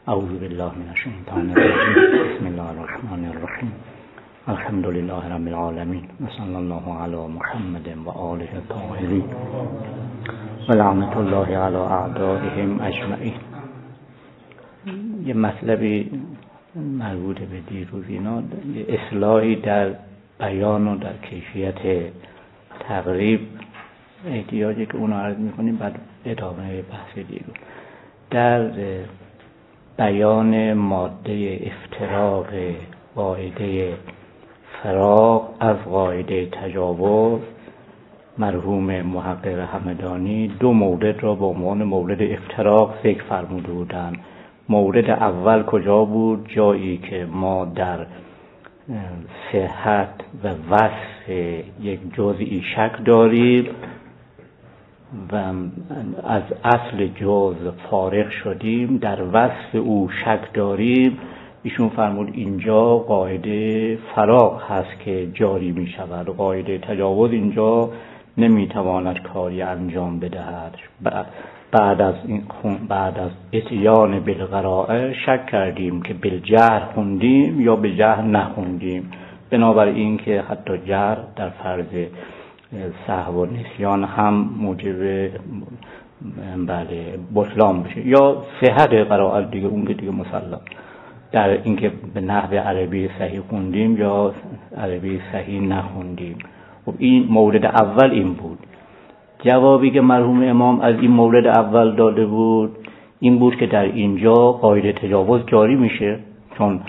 اعوذ بالله من الشیطان الرجیم. بسم الله الرحمن الرحیم. الحمد لله رب العالمین و صلی الله علی محمد و آله الطاهرین و لعنت الله علی اعدائهم اجمعین. یه مطلبی مربوط به دیروز اینا، اصلاحی در بیان و در کیفیت تقریب احتیاجی که اونو عرض میکنیم بعد ادامه بحث دیروز. در بیان ماده افتراق قاعده فراق از قاعده تجاوز، مرحوم محقق همدانی دو مورد را به عنوان مورد افتراق ذکر فرموده بودند. مورد اول کجا بود؟ جایی که ما در صحت و وصف یک جزئی شک داریم و از اصل جزء فارغ شدیم، در وصف او شک داریم. ایشون فرمود اینجا قاعده فراق هست که جاری می شود، قاعده تجاوز اینجا نمی تواند کاری انجام بدهد. بعد از اتیان بالقراءه شک کردیم که بالجهر خوندیم یا به جهر نخوندیم، بنابراین که حتی جهر در فرض سهو و نسیان هم موجب بطلان بشه، یا صحت قرائت دیگه، اون که دیگه مسلم در اینکه به نحو عربی صحیح خوندیم یا عربی صحیح نخوندیم. خب این مورد اول این بود. جوابی که مرحوم امام از این مورد اول داده بود این بود که در اینجا قاعده تجاوز جاری میشه، چون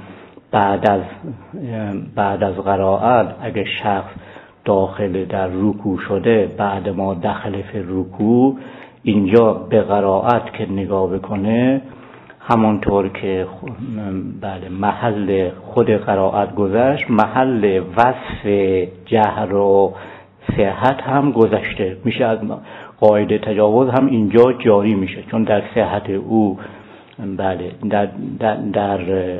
بعد از قرائت اگه شخص داخل در رکوع شده، بعد ما داخل فی رکوع، اینجا به قرائت که نگاه بکنه همانطور که محل خود قرائت گذشت، محل وصف جهر و صحت هم گذشته میشه، از قاعده تجاوز هم اینجا جاری میشه، چون در صحت او در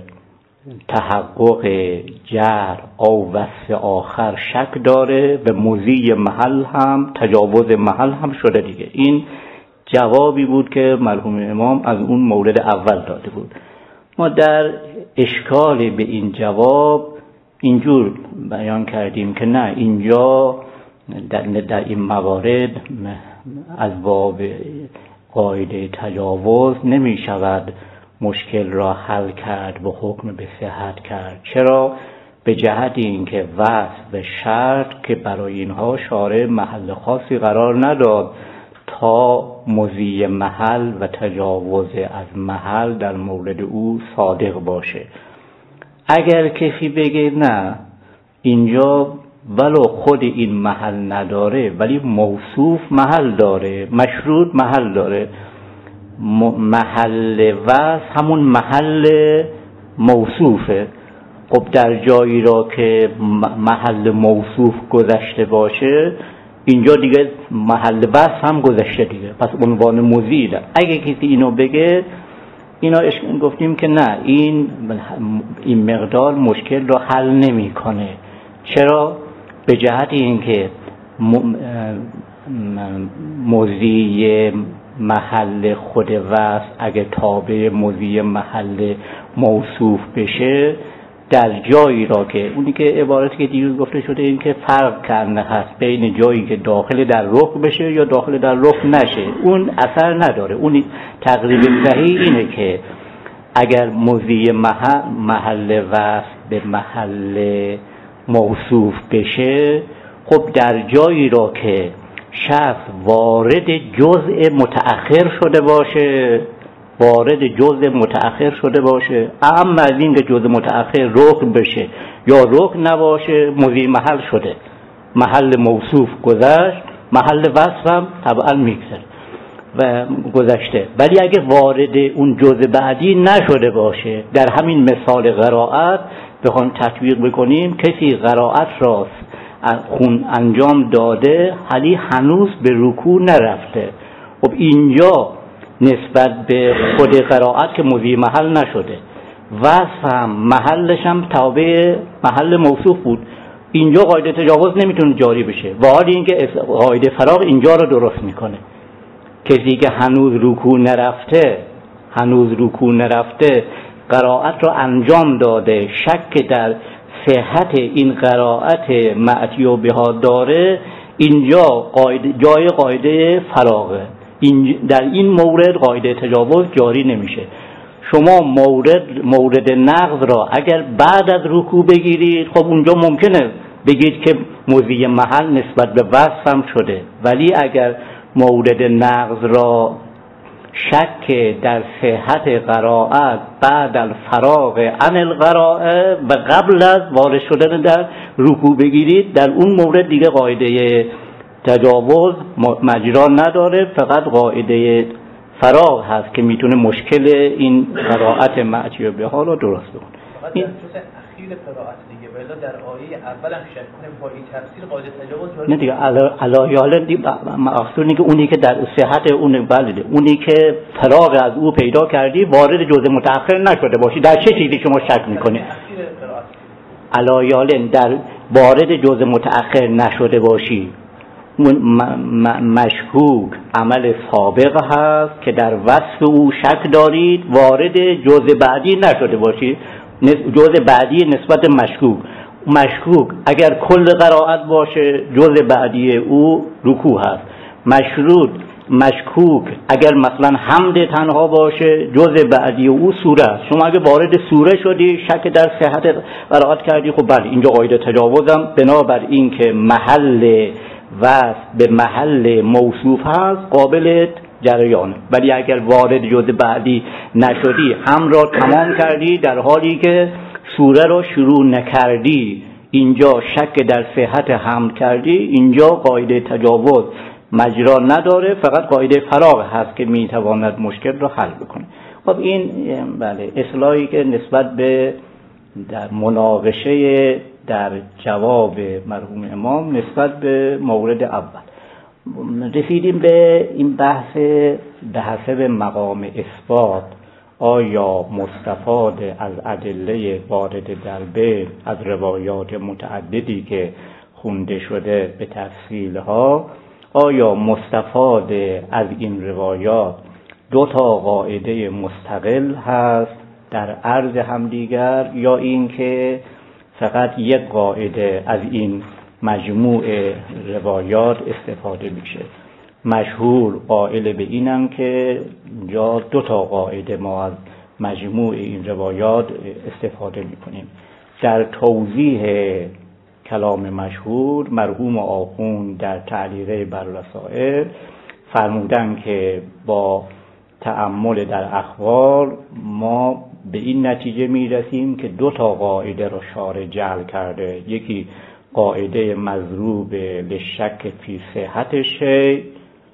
تحقق جهر او وصف آخر شک داره و مضی محل هم تجاوز محل هم شده دیگه. این جوابی بود که مرحوم امام از اون مورد اول داده بود. ما در اشکال به این جواب اینجور بیان کردیم که نه، اینجا در این موارد از باب قاعده تجاوز نمی شود مشکل را حل کرد به حکم به صحت کرد. چرا؟ به جهت اینکه وصف و شرط که برای اینها شارع محل خاصی قرار نداد تا مضی محل و تجاوز از محل در مورد او صادق باشه. اگر کسی بگه نه اینجا ولو خود این محل نداره ولی موصوف محل داره، مشروط محل داره، محل وصف همون محل موصوفه. خب در جایی را که محل موصوف گذشته باشه اینجا دیگه محل وصف هم گذشته دیگه، پس عنوان مزید. اگه کسی اینو بگه، اینا گفتیم که نه، این مقدار مشکل رو حل نمیکنه. چرا؟ به جهت اینکه مضی محل خود وصف اگه تابع مضی محل موصوف بشه، در جایی را که اونی که عبارتی که دیروز گفته شده این که فرق کرده هست بین جایی که داخل در رخ بشه یا داخل در رخ نشه، اون اثر نداره. اون تقریب صحیح اینه که اگر مضی محل وصف به محل موصوف بشه، خب در جایی را که شخص وارد جزء متأخر شده باشه، اما از این که جزء متأخر رکن بشه یا رکن نباشه، مضی محل شده، محل موصوف گذشت، محل وصف هم طبعا میگذره و گذشته. ولی اگه وارد اون جزء بعدی نشده باشه، در همین مثال قرائت بخوام تطبیق بکنیم، کسی قرائت را انجام داده ولی هنوز به رکوع نرفته، خب اینجا نسبت به خود قرائت که مضی محل نشده، وصف هم محلش هم تابع محل موصوف بود، اینجا قاعده تجاوز نمیتونه جاری بشه، و حالی اینکه قاعده فراق اینجا رو درست میکنه. کسی که هنوز رکوع نرفته هنوز رکوع نرفته قرائت را انجام داده، شک در صحت این قرائت معتیو بها داره، اینجا جای قاعده فراغه. در این مورد قاعده تجاوز جاری نمیشه. شما مورد نقض را اگر بعد از رکوع بگیرید، خب اونجا ممکنه بگید که موضوع محل نسبت به وصف هم شده، ولی اگر مورد نقض را شک در صحت قرائت بعد الفراغ عن القراءه و قبل از وارد شدن در رکوع بگیرید، در اون مورد دیگه قاعده تجاوز مجرا نداره، فقط قاعده فراغ هست که میتونه مشکل این قرائت معتیو بها رو درست بکنه. فقط در جزء اخیر قرائت دیگه، ولی در آیه اول هم شک کنه با این تفسیر قاعده تجاوز جاری نه دیگه. علایال مقصودی که اونی که در صحت اون بلده، اونی که فراغ از او پیدا کردی وارد جزء متأخر نشده باشی، در چه چیزی شما شک میکنی؟ علایال در وارد جزء متأخر نشده باشی، مشکوک عمل سابق هست که در وصف او شک دارید، وارد جزء بعدی نشده باشید. جزء بعدی نسبت مشکوک اگر کل قرائت باشه، جزء بعدی او رکوع هست. مشکوک اگر مثلا حمد تنها باشه، جزء بعدی او سوره است. شما اگر وارد سوره شدی، شک در صحت قرائت کردی، خب بله اینجا قاعده تجاوزم بنابر این که محل وصف به محل موصوف هست قابل جریانه. ولی اگر وارد جزء بعدی نشدی، هم را تمام کردی در حالی که سوره را شروع نکردی، اینجا شک در صحت حمد کردی، اینجا قاعده تجاوز مجرا نداره، فقط قاعده فراغ هست که میتواند مشکل را حل بکنه. خب این بله اصلاحی که نسبت به در مناقشه در جواب مرحوم امام نسبت به مورد اول رسیدیم به این بحث به حسب مقام اثبات. آیا مستفاد از ادله وارد در بین از روایات متعددی که خونده شده به تفصیلها، آیا مستفاد از این روایات دو تا قاعده مستقل هست در عرض همدیگر، یا این که فقط یک قاعده از این مجموع روایات استفاده میشه؟ مشهور قائل به اینم که اینجا دو تا قاعده ما از مجموع این روایات استفاده میکنیم. در توضیح کلام مشهور مرحوم آخوند در تعلیقه بر رسائل فرمودن که با تأمل در اخبار ما به این نتیجه میرسیم که دو تا قاعده را شارع جعل کرده. یکی قاعده مضروب لشک فی صحت شیء،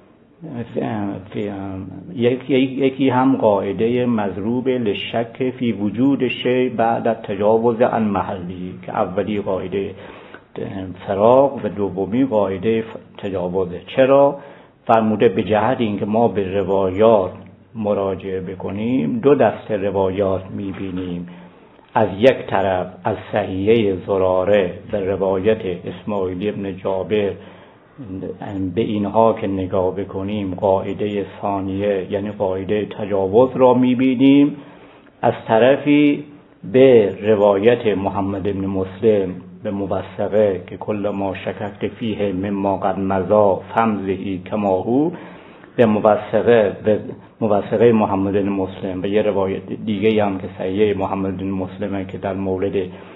یکی هم قاعده مضروب لشک فی وجود شیء بعد تجاوز عن محلی، که اولی قاعده فراغ و دومی قاعده تجاوزه. چرا؟ فرموده به جهت اینکه ما به روایات مراجعه بکنیم، دو دسته روایات میبینیم. از یک طرف از صحیحه زراره به روایت اسماعیل ابن جابر، به اینها که نگاه بکنیم قاعده ثانیه یعنی قاعده تجاوز را میبینیم. از طرفی به روایت محمد ابن مسلم به موثقه که کل ما شککت فیه مما قد مضی فمزهی کما هو، به موثقه محمد بن مسلم. به یه روایت دیگه هم که صحیح محمد بن مسلمه که در مورد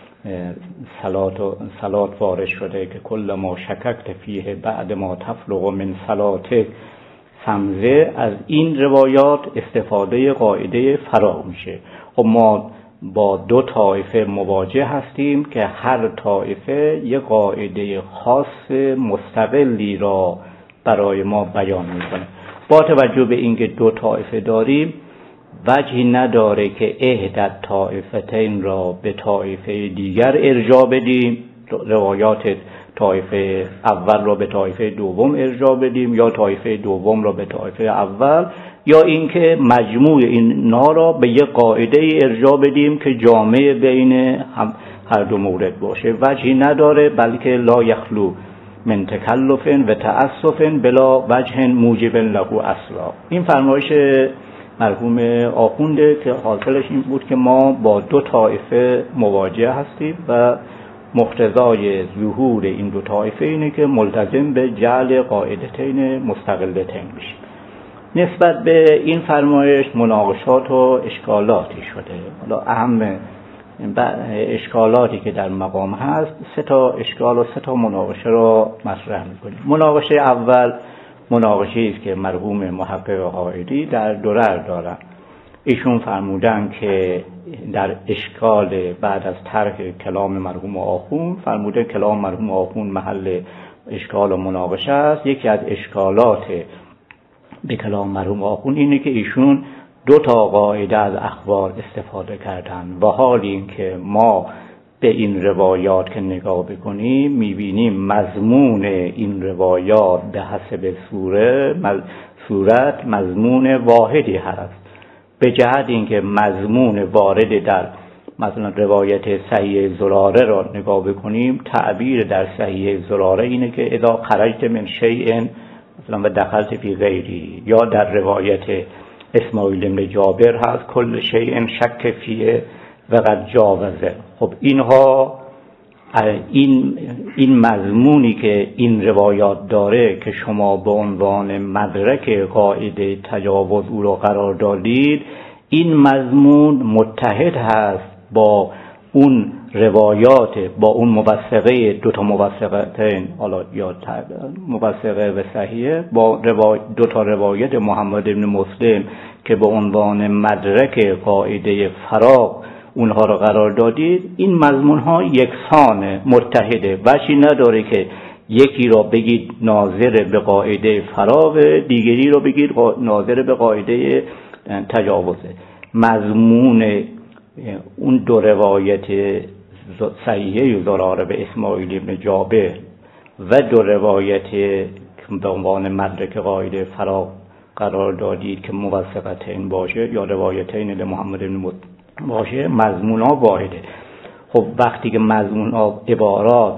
صلات وارد شده که کل ما شککت فیه بعد ما تفرغ من صلاتک فمزه، از این روایات استفاده قاعده فراغ میشه. و ما با دو طایفه مواجه هستیم که هر طایفه یک قاعده خاص مستقلی را برای ما بیان میکنه. با توجه به اینکه دو طایفه داریم، وجهی نداره که احدى طایفتین را به طایفه دیگر ارجاع بدیم، روایات طایفه اول را به طایفه دوم ارجاع بدیم، یا طایفه دوم را به طایفه اول، یا اینکه مجموع اینا را به یک قاعده ارجاع بدیم که جامع بین هر دو مورد باشه. وجهی نداره، بلکه لا یخلو من تکلف و تأسف بلا وجه موجب له اصلا. این فرمایش مرحوم آخونده که حاصلش این بود که ما با دو طایفه مواجه هستیم و مقتضای ظهور این دو طایفه اینه که ملتزم به جعل قاعدتین مستقلتین میشیم. نسبت به این فرمایش مناقشات و اشکالاتی شده. حالا اهم اشکالاتی که در مقام هست 3 اشکال و 3 مناقشه را مطرح میکنیم. مناقشه اول مناقشه است که مرحوم محقق قائدی در درر دارن. ایشون فرمودن که در اشکال بعد از ترک کلام مرحوم آخوند فرمودن کلام مرحوم آخوند محل اشکال و مناقشه است. یکی از اشکالات به کلام مرحوم آخوند اینه که ایشون 2 قاعده از اخبار استفاده کردن و حال این که ما به این روایات که نگاه بکنیم میبینیم مضمون این روایات به حسب صورت مضمون واحدی هست، به جهت اینکه مضمون وارد در مثلا روایت صحیح زراره را نگاه بکنیم، تعبیر در صحیح زراره اینه که اذا خرجت من شیء مثلا و دخلت فی غیری، یا در روایت اسماعیل بن جابر هست کل شیء شک فیه و قد جاوزه. خب اینها این مضمونی که این روایات داره که شما به عنوان مدرک قاعده تجاوز او را قرار دادید، این مضمون متحد هست با اون روایات، با اون موثقه 2 موثقتین، حالا یا موثقه و صحیحه، با 2 روایت محمد بن مسلم که به عنوان مدرک قاعده فراغ اونها را قرار دادید. این مضمون ها یکسانه، متحده، وجهی نداره که یکی را بگید ناظر به قاعده فراغ، دیگری را بگید ناظر به قاعده تجاوزه. مضمون اون 2 روایت صحیحه زراره به اسماعیل بن جابر و 2 روایت به عنوان مدرک قاعده فراغ قرار دادید که موثقتین باشه یا روایتین لمحمد بن مسلم باشه، مضمون ها واحده. خب وقتی که مضمون ها عبارات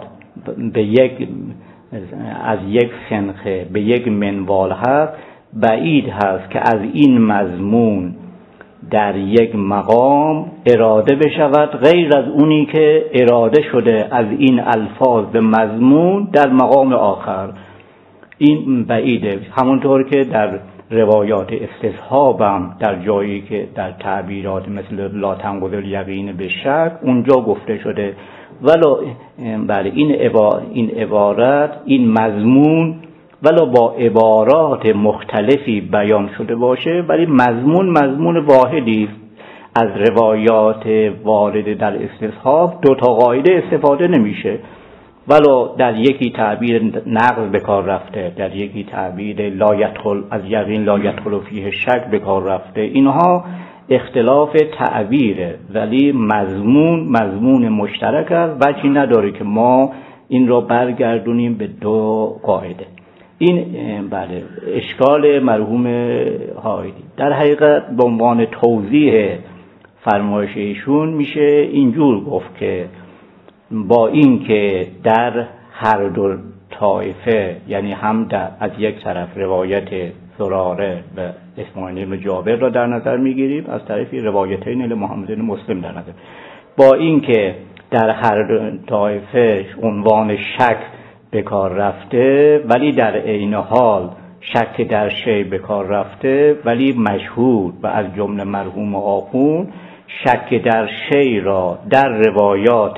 از یک سنخه به یک منوال هست، بعید هست که از این مضمون در یک مقام اراده بشود غیر از اونی که اراده شده از این الفاظ به مضمون در مقام آخر. این بعیده. همونطور که در روایات استصحابم در جایی که در تعبیرات مثل لا تنقض الیقین به شک اونجا گفته شده، ولو بله این عبارت، این مضمون ولو با عبارات مختلفی بیان شده باشه، ولی مضمون واحدی از روایات وارد در استصحاب 2 قاعده استفاده نمیشه. ولو در یکی تعبیر نقض به کار رفته، در یکی تعبیر لا یدخل از یقین لا یدخل فیه شک به کار رفته، اینها اختلاف تعبیره، ولی مضمون مشترک است. وجهی نداره که ما این را برگردونیم به 2 قاعده. این بله اشکال مرحوم هایدی. در حقیقت به عنوان توضیح فرمایش ایشون میشه اینجور گفت که با این که در هر 2 طایفه، یعنی هم از یک طرف روایت زراره و اسماعیل بن جابر را در نظر میگیریم، از طرفی روایتین لمحمد بن مسلم در نظر، با این که در هر 2 طایفه عنوان شک به کار رفته، ولی در عین حال شک در شی به کار رفته ولی مشهور و از جمله مرحوم آخوند شک در شی را در روایات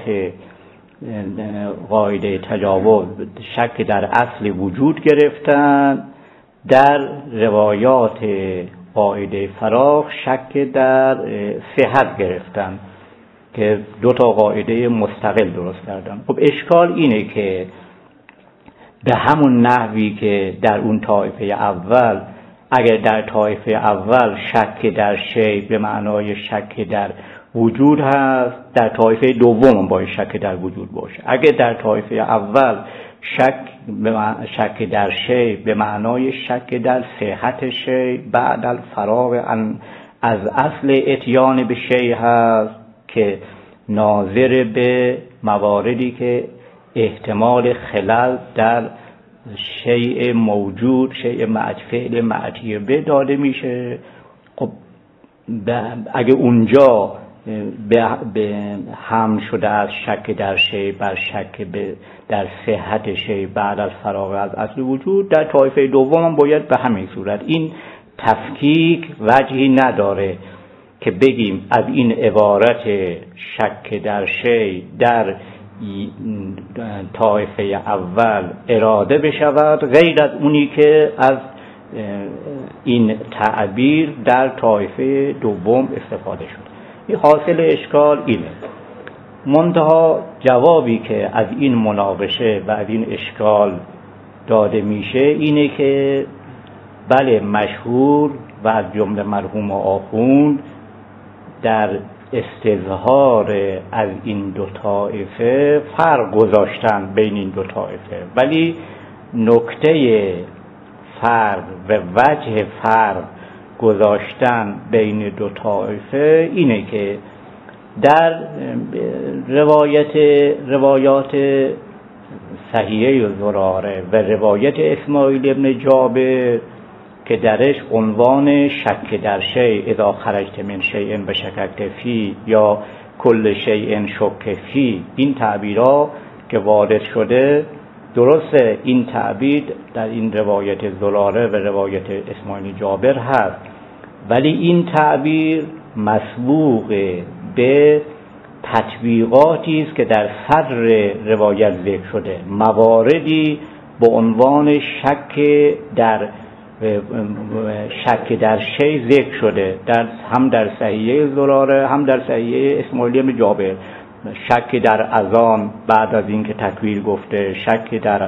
قاعده تجاوز شک در اصل وجود گرفتن، در روایات قاعده فراغ شک در صحت گرفتن که 2 قاعده مستقل درست کردن. خب اشکال اینه که به همون نحوی که در اون طایفه اول، اگر در طایفه اول شک در شی به معنای شک در وجود هست، در طایفه دوم باید شک در وجود باشه. اگر در طایفه اول شک در شی به معنای شک در صحت شی بعد الفراغ از اصل اتیان به شی هست که ناظر به مواردی که احتمال خلل در شیء موجود، شیء فعل معتی به داده میشه. خب اگه اونجا به هم شده از شک در شی بر شک در صحت شی بعد از فراغ از اصل وجود، در طایفه دوم هم باید به همین صورت. این تفکیک وجهی نداره که بگیم از این عبارت شک در شی در طایفه اول اراده بشود غیر از اونی که از این تعبیر در طایفه دوم استفاده شد. این حاصل اشکال اینه. منتها جوابی که از این مناقشه و از این اشکال داده میشه اینه که بله، مشهور و از جمله مرحوم آخوند در استظهار از این دو طایفه فرق گذاشتن بین این دو طایفه، ولی نکته فرق و وجه فرق گذاشتن بین دو طایفه اینه که در روایات صحیحه زراره و روایت اسماعیل ابن جابر که درش عنوان شک در شیء اذا خرجت من شیء بشککت فی یا کل شیء شک فی، این تعبیرها که وارد شده، درسته این تعبیر در این روایت زراره و روایت اسماعیل جابر هست، ولی این تعبیر مسبوق به تطبیقاتی است که در صدر روایت ذکر شده، مواردی به عنوان شک در شی ذکر شده، هم در صحیحه زراره هم در صحیحه اسماعیل بن جابر. شک در اذان بعد از اینکه تکبیر گفته، شک در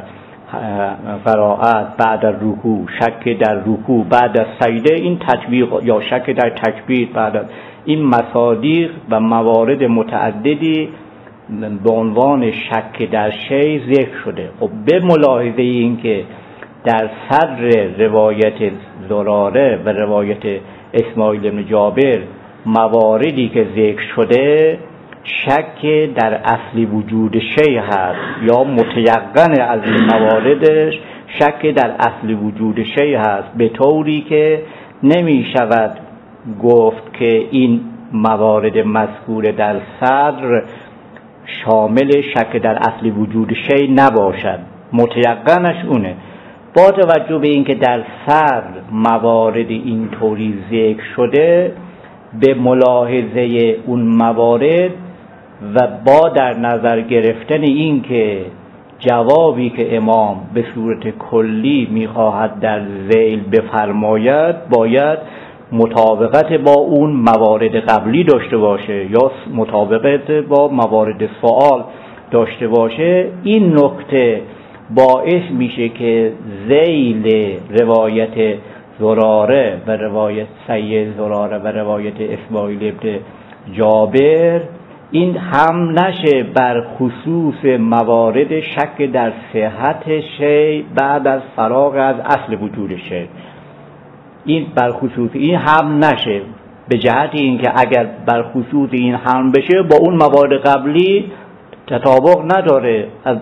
قرائت بعد از رکوع، شک در رکوع بعد از سجده، این تطبیق، یا شک در تکبیر بعد از این مصادیق و موارد متعددی به عنوان شک در شی ذکر شده. خب به ملاحظه این که در صدر روایت زراره و روایت اسماعیل بن جابر مواردی که ذکر شده شک در اصل وجود شی هست، یا متیقن از این مواردش شک در اصل وجود شی هست، به طوری که نمی شود گفت که این موارد مذکور در صدر شامل شک در اصل وجود شی نباشد، متیقنش اونه. با توجه به اینکه در صدر موارد اینطوری ذکر شده، به ملاحظه اون موارد و با در نظر گرفتن این که جوابی که امام به صورت کلی میخواهد در ذیل بفرماید باید مطابقت با اون موارد قبلی داشته باشه یا مطابقت با موارد سوال داشته باشه، این نکته باعث میشه که ذیل روایت زراره و روایت صحیح زراره و روایت اسماعیل ابن جابر این هم نشه بر خصوص موارد شک در صحت شی بعد از فراغ از اصل وجود شی، این بر خصوص این هم نشه، به جهت اینکه اگر بر خصوص این هم بشه با اون موارد قبلی تطابق نداره، از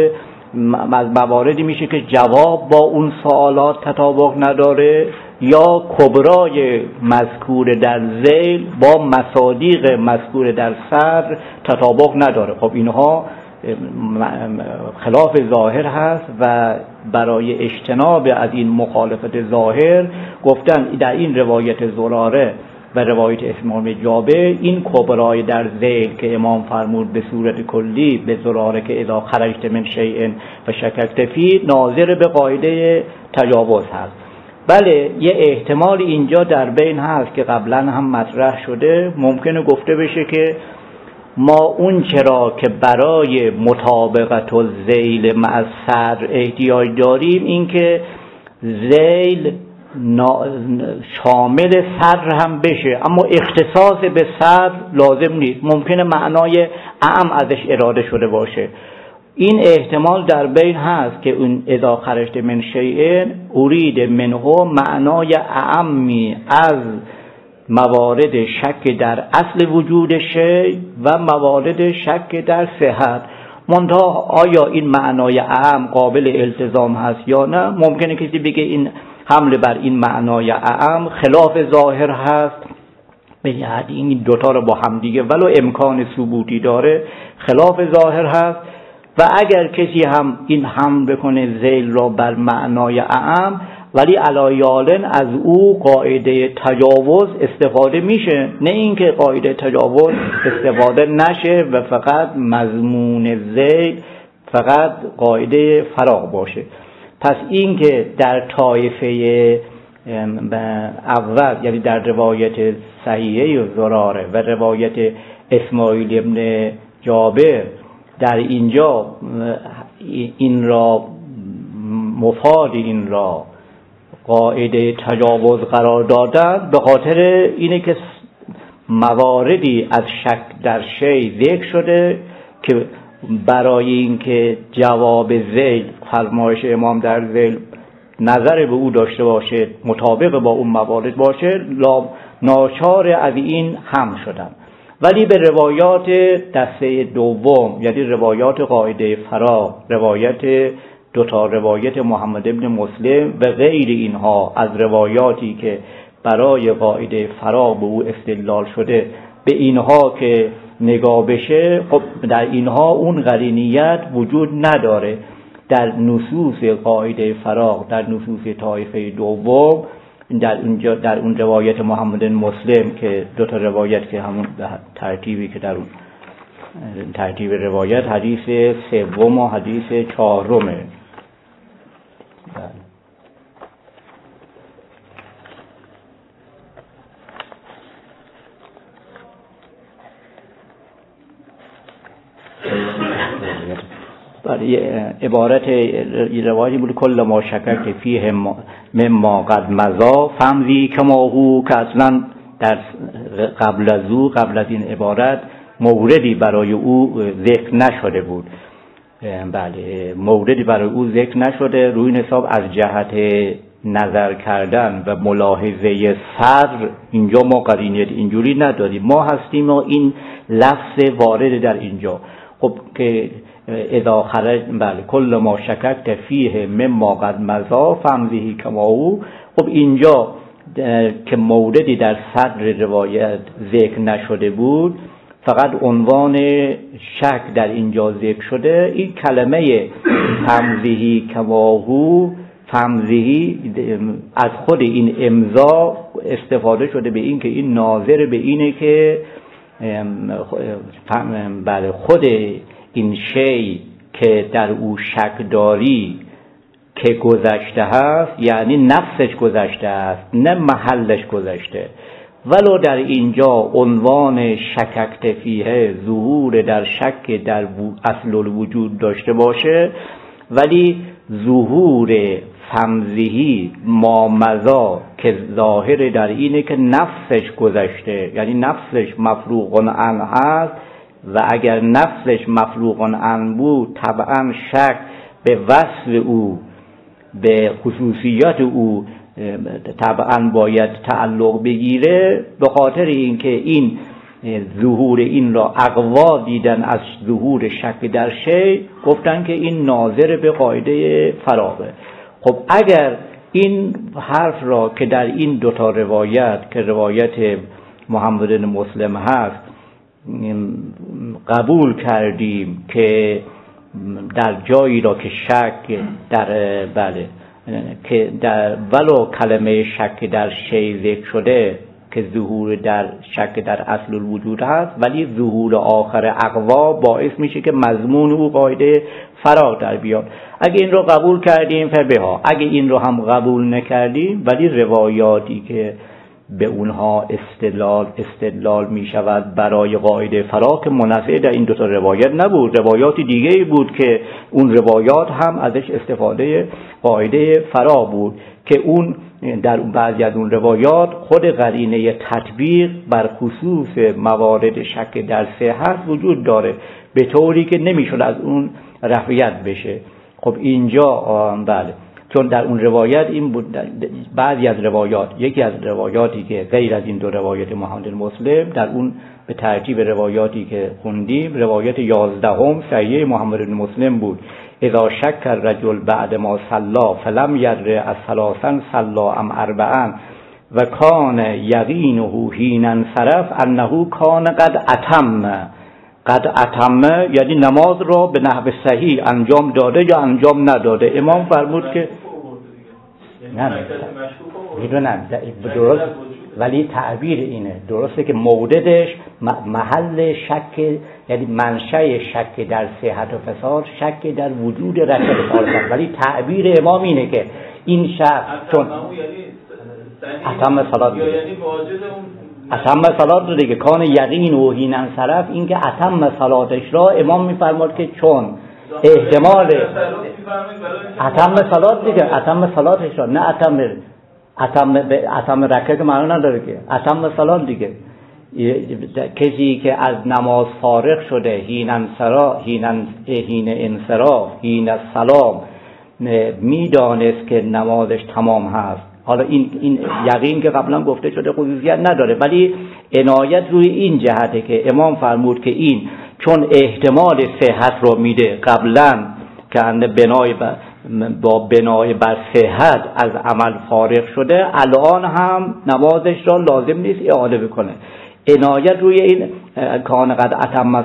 مواردی میشه که جواب با اون سوالات تطابق نداره یا کبرای مذکور در ذیل با مصادیق مذکور در صدر تطابق نداره. خب اینها خلاف ظاهر هست و برای اجتناب از این مخالفت ظاهر گفتن در این روایت زراره و روایت اسماعیل جابر این کبرای در ذیل که امام فرمود به صورت کلی به زراره که اذا خرجت من شیء و شککت فی ناظر به قاعده تجاوز هست. بله، یه احتمال اینجا در بین هست که قبلا هم مطرح شده، ممکنه گفته بشه که ما اون چرا که برای مطابقت و ذیل مع الصدر احتیاج داریم این که ذیل شامل صدر هم بشه، اما اختصاص به صدر لازم نیست، ممکنه معنای اعم ازش اراده شده باشه. این احتمال در بین هست که اون اذا خرجت من شیء ارید منه معنای اعمی از موارد شک در اصل وجود شی و موارد شک در صحت. منتها آیا این معنای اعم قابل التزام هست یا نه؟ ممکنه کسی بگه این حمله بر این معنای اعم خلاف ظاهر هست این دوتا رو با هم دیگه ولو امکان ثبوتی داره خلاف ظاهر هست. و اگر کسی هم این حمل بکنه ذیل را بر معنای اعم، ولی علایالن از او قاعده تجاوز استفاده میشه، نه اینکه قاعده تجاوز استفاده نشه و فقط مضمون ذیل فقط قاعده فراغ باشه. پس اینکه در طایفه اول، یعنی در روایت صحیحه زراره و روایت اسماعیل ابن جابر، در اینجا این را مفاد این را قاعده تجاوز قرار دادن، به خاطر اینه که مواردی از شک در شی ذکر شده که برای اینکه جواب ذیل، فرمایش امام در ذیل نظر به او داشته باشه، مطابق با اون موارد باشه، ناچار از این هم شدن. ولی به روایات دسته دوم، یعنی روایات قاعده فراغ، روایت دوتا روایت محمد ابن مسلم و غیر اینها از روایاتی که برای قاعده فراغ به او استدلال شده، به اینها که نگاه بشه، خب در اینها اون قرینیت وجود نداره. در نصوص قاعده فراغ، در نصوص طایفه دوم، در اون روایت محمد مسلم که دو تا روایت که همون ترتیبی که در اون ترتیب روایت حدیث سوم و حدیث چهارمه. عبارت روایتی بود کل ما شکک فیه مما قد مضا فمضی کما هو، که اصلا در قبل از این عبارت موردی برای او ذکر نشده بود. بله، موردی برای او ذکر نشده. روی این حساب از جهت نظر کردن و ملاحظه صدر اینجا ما قرینه اینجوری نداریم. ما هستیم و این لفظ وارد در اینجا، خب که اذا خرج، بله، کل ما شککت فیه مما قد مضا فمضی کما هو. خب اینجا که موردی در صدر روایت ذکر نشده بود، فقط عنوان شک در اینجا ذکر شده. این کلمه فمضی کما هو، فمضی از خود این امضا استفاده شده به این که این ناظر به اینه که بله خود این شی که در او شک داری که گذشته هست، یعنی نفسش گذشته است، نه محلش گذشته. ولو در اینجا عنوان شککت فیه ظهور در شک در اصل الوجود داشته باشه، ولی ظهور فمضی مامضا که ظاهر در اینه که نفسش گذشته، یعنی نفسش مفروغ عنه هست. و اگر نفسش مفروغ عنه بود، طبعا شک به وصف او، به خصوصیات او طبعا باید تعلق بگیره. به خاطر اینکه این ظهور این را اقوا دیدن از ظهور شک در شی، گفتن که این ناظر به قاعده فراغه. خب اگر این حرف را که در این دوتا روایت که روایت محمد بن مسلم هست قبول کردیم که در جایی را که شک در بله که در ولو کلمه شک در شی ذکر شده که ظهور در شک در اصل الوجود هست، ولی ظهور آخر اقوا باعث میشه که مضمون او قاعده فراغ در بیاد. اگه این رو قبول کردیم فبها، اگه این رو هم قبول نکردیم، ولی روایاتی که به اونها استدلال می شود برای قاعده فراغ که منافع در این دوتا روایت نبود، روایات دیگه بود که اون روایات هم ازش استفاده قاعده فراغ بود که اون در بعضی از اون روایات خود قرینه تطبیق بر خصوص موارد شک در صحت وجود داره، به طوری که نمیشد از اون رفعیت بشه. خب اینجا بله، چون در اون روایت این بود، بعضی از روایات، یکی از روایاتی که غیر از این دو روایت محمد مسلم، در اون به ترتیب روایاتی که خوندیم، روایت 11 صحیح محمد مسلم بود. اذا شک الرجل بعد ما صلا فلم یدر از ثلاثا صلا ام اربعا و کان یقینه حین انصرف انه کان قد اتم یعنی نماز را به نحو صحیح انجام داده یا انجام نداده. امام فرمود که نه میدونم درست، ولی تعبیر اینه درسته که موردش محل شک، یعنی منشأ شک در صحت و فساد شک در وجود رکعت فارغ، ولی تعبیر امام اینه که این شخص چون اتم صلات یعنی واجد اون اتم صلات رو دیگه کان یقین و حین انصرف، این که اتم صلاتش را امام میفرماد که چون احتمال اتم صلات دیگه اتم صلاتش را، نه اتم رکعت معنی نداره که اتم صلات دیگه. کسی که از نماز فارغ شده حین انصراف حین السلام میدانست که نمازش تمام هست. حالا این یقین که قبلا گفته شده خصوصیت نداره، ولی عنایت روی این جهته که امام فرمود که این چون احتمال صحت رو میده، قبلا که با بنای بر صحت از عمل فارغ شده، الان هم نمازش را لازم نیست اعاده بکنه. عنایت روی این کان قد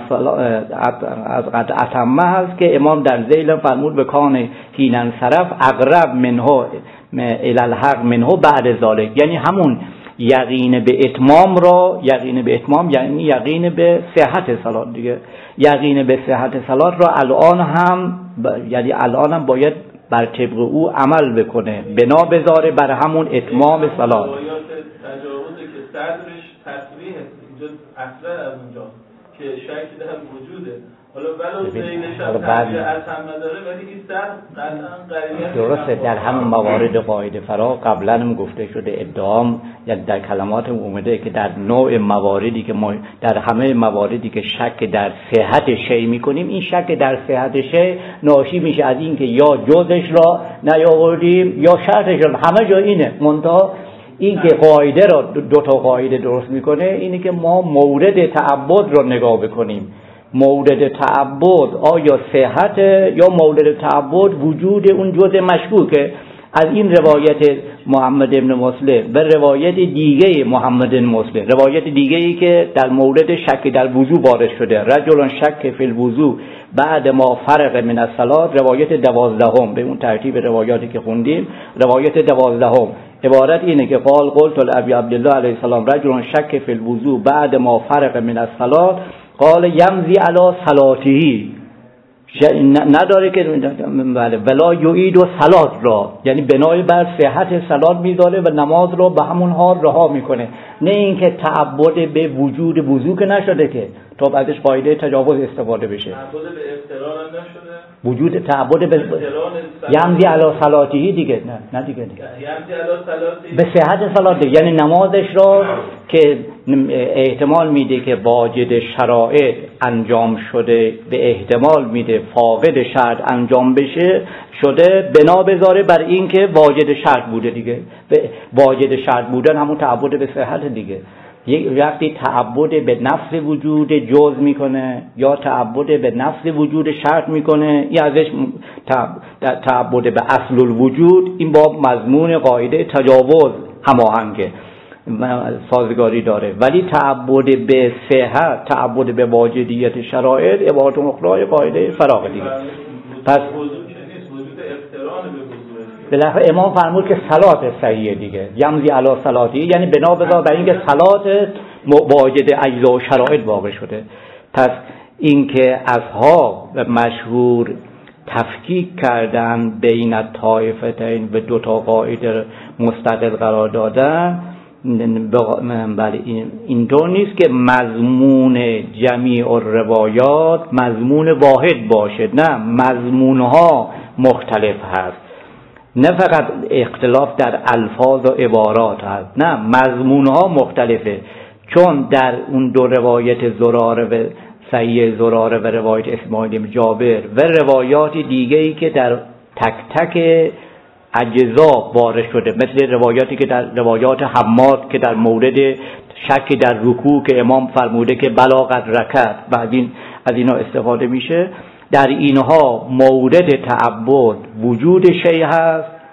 اتم هست که امام در ذیل فرمود به کان حین انصرف اقرب منه الی الحق منه بعد ذلک، یعنی همون یقین به اتمام را، یقین به اتمام یعنی یقین به صحت صلات دیگه، یقین به صحت صلات را الان هم یعنی الان هم باید بر طبق او عمل بکنه، بنا بذاره بر همون اتمام صلات. تجاوزی که صدرش تصریح اینجا اصلا از اونجا که شک در وجوده، حالا ولو زیدش هم تغییر اتم نداره، ولی این صدر قطعا قرینه درسته. در همون موارد قاعده فرا قبلا هم گفته شده، ادعام یعنی در کلمات اومده که در نوع مواردی که ما در همه مواردی که شک در صحت شی میکنیم، این شک در صحت شی ناشی میشه از این که یا جزش را نیاوردیم یا شرطش را، همه جا اینه. منتها این که قاعده را دو تا قاعده درست میکنه اینه که ما مورد تعبد را نگاه بکنیم. مورد تعبد آیا صحت یا مورد تعبد وجود اون جزء مشکوکه. از این روایت محمد ابن مسلم و روایت دیگه محمد ابن مسلم، روایت دیگه‌ای که در مورد شک در وضو وارد شده، رجل شک فی الوضو بعد ما فرغ من الصلاه، روایت 12 به اون ترتیب روایاتی که خوندیم، روایت 12 عبارت اینه که قال قلت لابی عبدالله علیه السلام رجل شک فی الوضو بعد ما فرغ من الصلاه قال یمضی علی صلاته، نداره که بله ولا یعید و صلات را، یعنی بنای بر صحت صلات میذاره و نماز را به همون حال رها میکنه، نه اینکه تعبد به وجود وضو که نشده که تا بعدش قاعده تجاوز استفاده بشه. تعبد به اقتران نشده، وجود تعبد به یمضی علی صلاته دیگه، نه دیگه یمضی علی صلاته به صحت صلات دیگه، یعنی نمازش را که احتمال میده که واجد شرایط انجام شده، به احتمال میده فاقد شرط انجام بشه شده، بنا بذاره بر این که واجد شرط بوده دیگه. واجد شرط بودن همون تعبد به صحت دیگه. یک وقتی تعبد به نفس وجود جز میکنه یا تعبد به نفس وجود شرط میکنه، یا ازش تعبد به اصل الوجود، این با مضمون قاعده تجاوز هماهنگه، سازگاری داره. ولی تعبد به صحت، تعبد به واجدیت شرایط عبارت اخرى قاعده فراغ دیگه. پس بالاخره امام فرمود که صلات صحیحه دیگه، یمضی علی صلاتی، یعنی بنا بر اینکه صلات واجد اجزا و شرایط واقع شده. پس اینکه اصحاب مشهور تفکیک کردن بین الطائفتین و دو تا قاعده مستقل قرار دادن، بله این طور نیست که مضمون جمیع الروایات مضمون واحد باشه، نه، مضمونها مختلف هست، نه فقط اختلاف در الفاظ و عبارات هست، نه، مضمونها مختلفه. چون در اون دو روایت زراره و صحیح زراره و روایت اسماعیل جابر و روایات دیگه‌ای که در تک تک اجزا وارد شده، مثل روایاتی که در روایات حماد که در مورد شک در رکوع که امام فرموده که بلاغت رکعت و از اینا استفاده میشه، در اینها مورد تعبد وجود شیء هست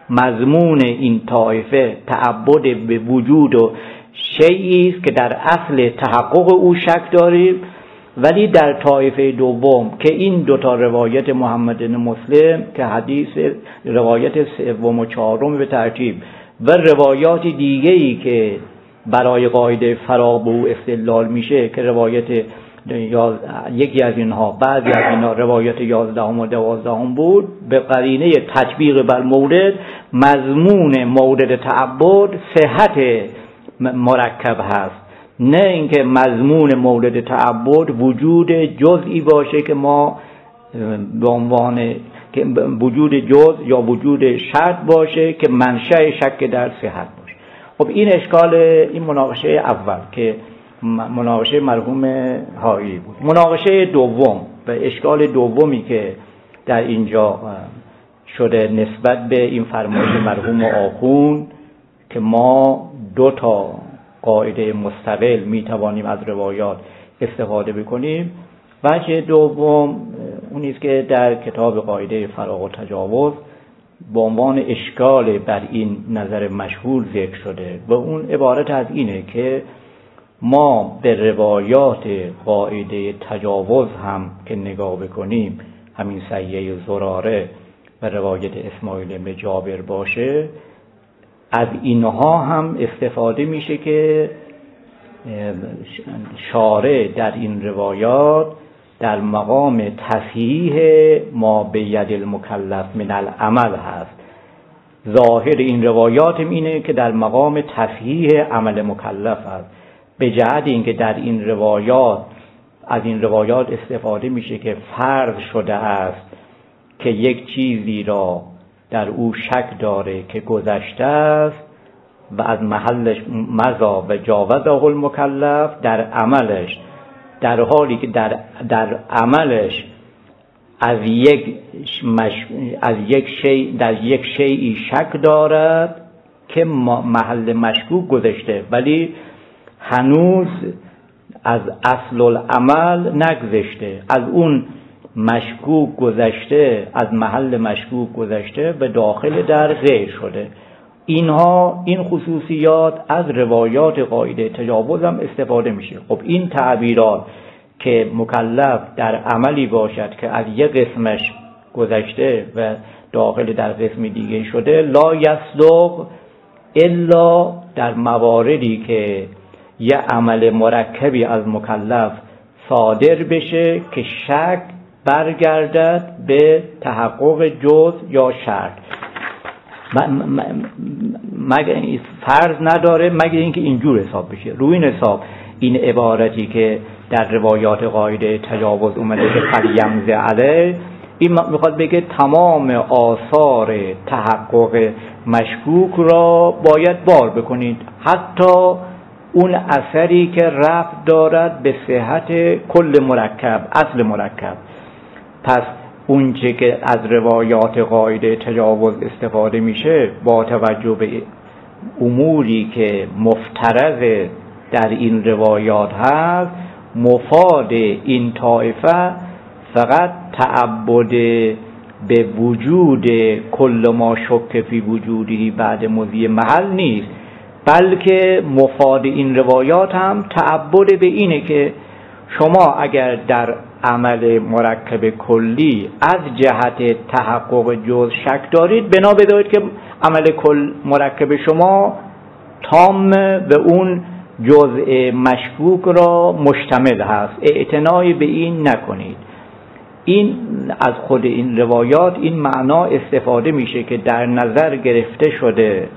مضمون این طایفه تعبد به وجود و شیئی است که در اصل تحقق او شک داریم، ولی در طایفه دوم که این دوتا روایت محمد بن مسلم که حدیث روایت سوم و چهارم به ترتیب و روایات دیگه‌ای که برای قاعده فراغ به او استدلال میشه که روایت یکی از اینها، بعضی از اینها روایت 11 و 12 بود، به قرینه تطبیق بر مورد مضمون مورد تعبد صحت مرکب هست، نه اینکه مضمون مورد تعبد وجود جزئی باشه که ما به عنوان که وجود جزء یا وجود شرط باشه که منشأ شک در صحت باشه. خب این اشکال این مناقشه اول که مناقشه مرحوم هایی بود. مناقشه دوم و اشکال دومی که در اینجا شده نسبت به این فرمایش مرحوم آخوند که ما دو تا قاعده مستقل میتوانیم از روایات استفاده بکنیم، وجه دوم اونی است که در کتاب قاعده فراغ و تجاوز به عنوان اشکال بر این نظر مشهور ذکر شده و اون عبارت از اینه که ما به روایات قاعده تجاوز هم که نگاه بکنیم، همین سیه زراره و روایت اسماعیل بن جابر باشه، از اینها هم استفاده میشه که شارع در این روایات در مقام تصحیح ما به ید المکلف من العمل هست. ظاهر این روایات اینه که در مقام تصحیح عمل مکلف هست، به جهت اینکه در این روایات از این روایات استفاده میشه که فرض شده است که یک چیزی را در او شک داره که گذشته است و از محلش مضا و جاوزه المکلف در عملش، در حالی که در عملش از یک شیئی شک دارد که محل مشکوک گذشته ولی هنوز از اصل العمل نگذشته، از اون مشکوک گذشته، از محل مشکوک گذشته به داخل در غیر شده. این خصوصیات از روایات قاعده تجاوز هم استفاده میشه. خب این تعبیرات که مکلف در عملی باشد که از یک قسمش گذشته و داخل در قسم دیگه شده، لا یصدق الا در مواردی که یه عمل مرکبی از مکلف صادر بشه که شک برگردد به تحقق جزء یا شرط، مگه فرض نداره مگه اینکه اینجور حساب بشه. روی این حساب این عبارتی که در روایات قاعده تجاوز اومده که فلیمز علیه، این میخواد بگه تمام آثار تحقق مشکوک را باید بار بکنید، حتی اون اثری که رفت دارد به صحت کل مرکب، اصل مرکب. پس اونچه که از روایات قاعده تجاوز استفاده میشه با توجه به اموری که مفترض در این روایات هست، مفاد این طایفه فقط تعبد به وجود کل ما شک فی وجودی بعد مضی محل نیست، بلکه مفاد این روایات هم تعبد به اینه که شما اگر در عمل مرکب کلی از جهت تحقق جزء شک دارید، بنا بدارید که عمل کل مرکب شما تام به اون جزء مشکوک را مشتمل هست، اعتنای به این نکنید. این از خود این روایات این معنا استفاده میشه که در نظر گرفته شده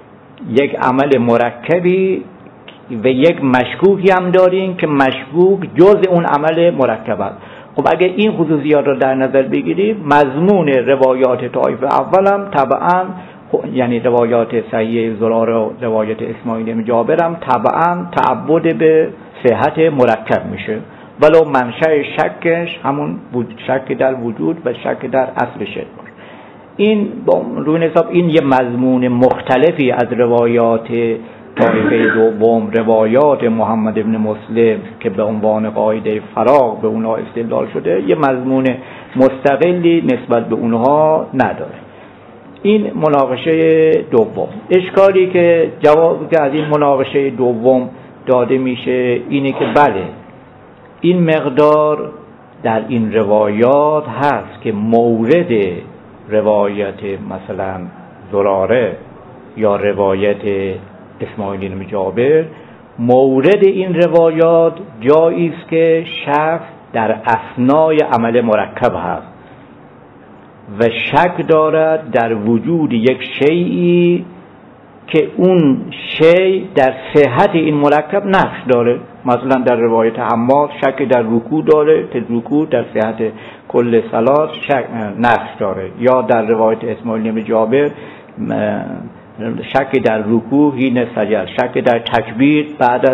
یک عمل مرکبی و یک مشکوکی هم داریم که مشکوک جزء اون عمل مرکب است. خب اگر این خصوصیات را در نظر بگیریم، مضمون روایات طایفه اول هم طبعا یعنی روایات صحیح زراره و روایت اسماعیل بن جابر هم طبعا تعبد به صحت مرکب میشه، ولو منشأ شکش همون شک در وجود و شک در اصل شد باشه. این روی حساب این یه مضمون مختلفی از روایات طایفه دوم، روایات محمد بن مسلم که به عنوان قاعده فراغ به اونها استدلال شده، یه مضمون مستقلی نسبت به اونها نداره. این مناقشه دوم. اشکالی که جوابی که از این مناقشه دوم داده میشه اینه که بله، این مقدار در این روایات هست که مورد روایت مثلا زراره یا روایت اسماعیل بن جابر، مورد این روایات جایی است که شخص در اثنای عمل مرکب هست و شک دارد در وجود یک شیئی که اون شیء در صحت این مرکب نقش داره. مثلا در روایت عمار شک در رکوع داره که رکوع در صحت کل صلات نقش داره، یا در روایت اسماعیل بن جابر شک در رکوع حین سجد، شک در تکبیر بعد از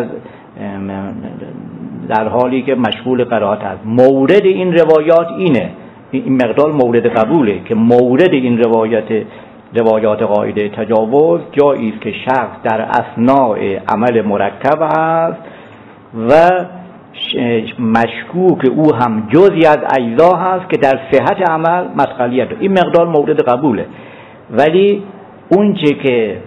در حالی که مشغول قرائت است. مورد این روایات اینه، این مقدار مورد قبوله که مورد این روایات قاعده تجاوز جایی است که شخص در اثناء عمل مرکب است و مشکوک او هم جزئی از اجزا هست که در صحت عمل مسئولیت داره. این مقدار مورد قبوله. ولی اون چه که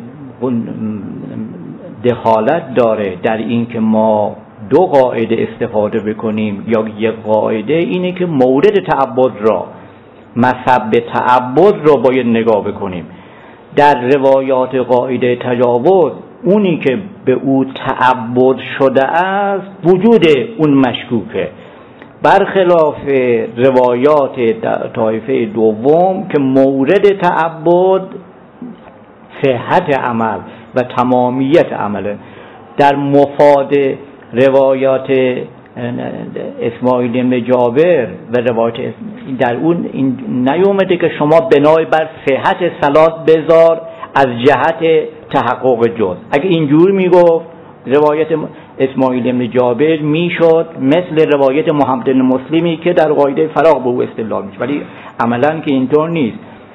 دخالت داره در این که ما دو قاعده استفاده بکنیم یا یک قاعده، اینه که مورد تعبد را، مصب تعبد را باید نگاه بکنیم. در روایات قاعده تجاوز اونی که به او تعبد شده است وجود اون مشکوکه، برخلاف روایات طایفه دوم که مورد تعبد صحت عمل و تمامیت عمله. در مفاد روایات اسماعیل بن جابر و روایت در اون این نیومده که شما بنای بر صحت صلات بذار از جهت تحقق جز. اگه اینجور میگفت روایت اسماعیل بن جابر میشد مثل روایت محمد بن مسلمی که در قاعده فراغ به او استدلال میشه، ولی عملا که اینطور نیست.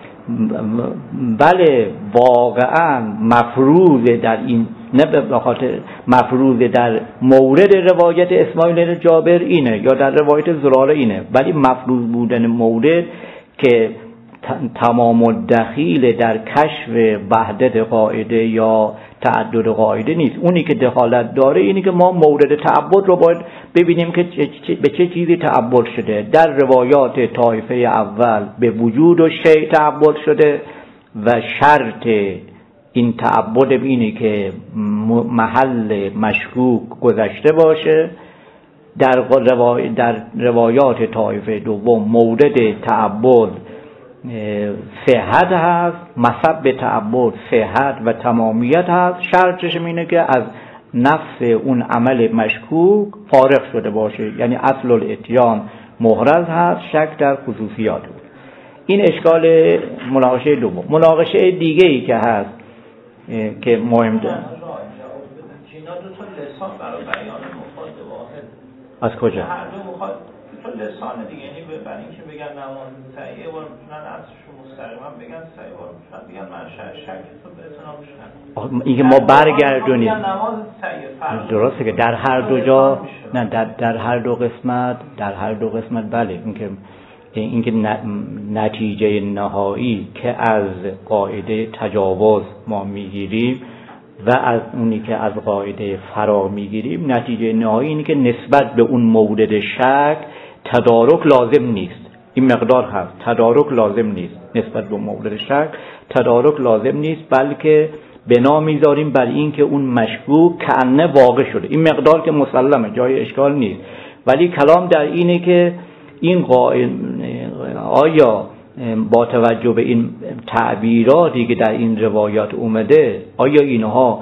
بله واقعا مفروض در این، نه به خاطر مفروض در مورد روایت اسماعیل بن جابر اینه یا در روایت زراره اینه، ولی مفروض بودن مورد که تمام الدخیل در کشف وحدت قاعده یا تعدد قاعده نیست. اونی که دخالت داره اینی که ما مورد تعبد رو باید ببینیم که به چه چیزی تعبد شده. در روایات طایفه اول به وجود و شیء تعبد شده و شرط این تعبد اینی که محل مشکوک گذشته باشه. در روایات طایفه دوم مورد تعبد صحت هست، مصب تعبد صحت و تمامیت هست. شرطش اینه که از نفس اون عمل مشکوک فارغ شده باشه، یعنی اصل الاتیان محرز هست، شک در خصوصیات بود. این اشکال مناقشه دوم. مناقشه دیگه ای که هست که مهم داره، اینا دو تا لسان برای بیان مفاد واحد. از کجا؟ هر دو مفاد تو لسان دیگه، یعنی برای اینکه بگن نماز صحیحه و میتونن اصلشو مستقیما بگن صحیح و میتونن بگن منشأ شک تو به اطنابش نکنه. اینکه ما برگردونیم نماز صحیحه. درسته که در هر دو جا، نه در هر دو قسمت بله، اینکه نتیجه نهایی که از قاعده تجاوز ما میگیریم و از اونی که از قاعده فرا میگیریم، نتیجه نهایی اینه که نسبت به اون مورد شک تدارک لازم نیست. این مقدار هست، تدارک لازم نیست. نسبت به مورد شک تدارک لازم نیست، بلکه بنا میذاریم بر این که اون مشکوک کأنه واقع شده. این مقدار که مسلمه، جای اشکال نیست. ولی کلام در اینه که این آیا با توجه به این تعبیراتی که در این روایات اومده، آیا اینها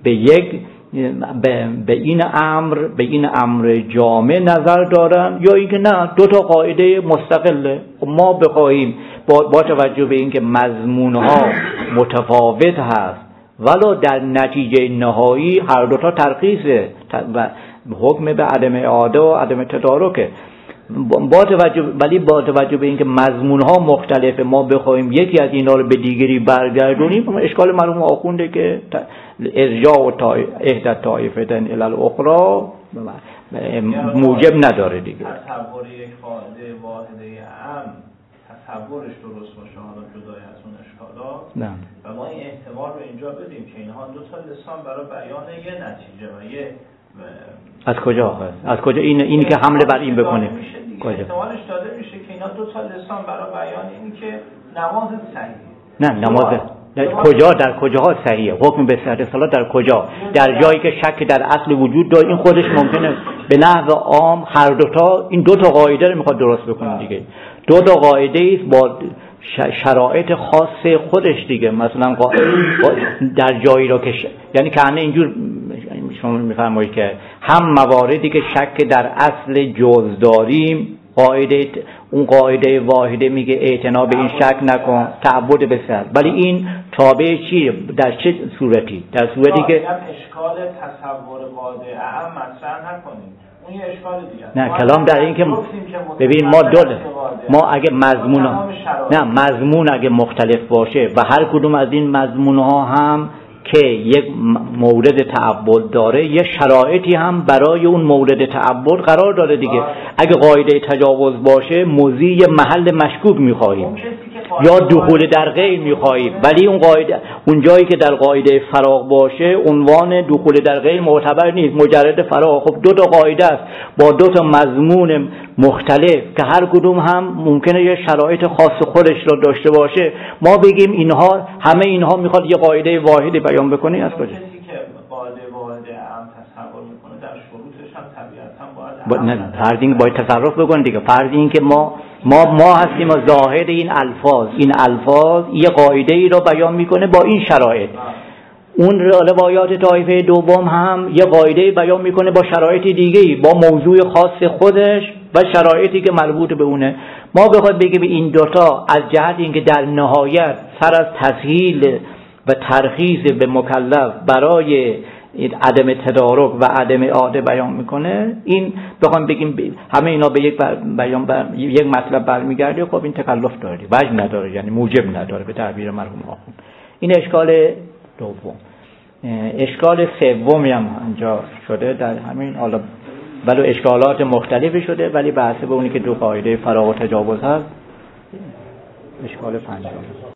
به این امر جامع نظر دارن یا اینکه نه دو تا قاعده مستقله؟ ما بخواهیم با توجه به اینکه مضمونها متفاوت هست ولو در نتیجه نهایی هر دو تا ترخیصه و حکم به عدم اعاده و عدم تدارکه، ولی با توجه به اینکه مضمونها مختلفه ما بخوایم یکی از اینا رو به دیگری برگردونیم، اشکال مرحوم آخونده که ارجاع و احدى الطائفتین الی الاخری موجب نداره دیگه. تصور یک قاعده واحده عام تصورش درست باشه، حالا جدای از اون اشکالات، نه. و ما این احتمال رو اینجا بدیم که اینها دو تا لسان برای بیان یه نتیجه و یه از کجا هست؟ از کجا اینی که حمله بر این بکنه؟ کجا؟ احتمالش داده میشه که اینا دو تا لسان برای بیان این که نماز صحیحه. نه نماز کجا، در کجاها صحیحه؟ حکم به صحت صلات در کجا؟ در جایی که شک در اصل وجود داره، این خودش ممکنه به نحو عام هر دوتا این دو تا قاعده رو میخواد درست بکنه دیگه. دو تا قاعده است با شرایط خاص خودش دیگه. مثلا در جایی را که یعنی که همه اینجور شما میفرمایید که هم مواردی که شک در اصل جز داریم، اون قاعده واحده میگه اعتنا به این شک نکن، تعبد به صحت، ولی این تابع چیه؟ در چه صورتی؟ در صورتی که اشکال تصور قاعده اعم مطرح نکنیم، اون یه اشکال دیگه. نه کلام در این که ببین ما اگه مضمون اگه مختلف باشه و هر کدوم از این مضمونها هم که یک مورد تعبد داره، یه شرایطی هم برای اون مورد تعبد قرار داره دیگه. اگه قاعده تجاوز باشه مضی محل مشکوک می‌خواهیم یا دخول در غیر می‌خواهیم، ولی اون جایی که در قاعده فراغ باشه عنوان دخول در غیر معتبر نیست، مجرد فراغ. خب دو تا قاعده است با دو تا مضمون مختلف که هر کدوم هم ممکنه یه شرایط خاص خودش را داشته باشه، ما بگیم همه اینها میخواد یه قاعده واحدی بیان بکنه. از کجا؟ کسی که قاعده واحده عام تصور میکنه در شروطش هم طبیعتاً باید فرض این باید تصرف بکنه دیگه. فرض این که ما هستیم و ظاهر این الفاظ یه قاعده ای رو بیان میکنه با این شرایط. اون روایات طایفه دوم هم یه قاعده بیان میکنه با شرایط دیگه‌ای، با موضوع خاص خودش و شرایطی که مربوط به اونه. ما بخواد بگیم این دوتا از جهت اینکه در نهایت سر از تسهیل و ترخیص به مکلف برای عدم تدارک و عدم اعاده بیان میکنه، این بخوام بگیم همه اینا به یک مطلب برمیگرده، خب این تکلف داره، وجه نداره، یعنی موجب نداره به تعبیر مرحوم آخوند. این اشکال دوم. اشکال سومی هم اینجا شده در همین، حالا ولو اشکالات مختلفی شده، ولی بحث به اونی که دو قاعده فراغ و تجاوز هست. اشکال پنجم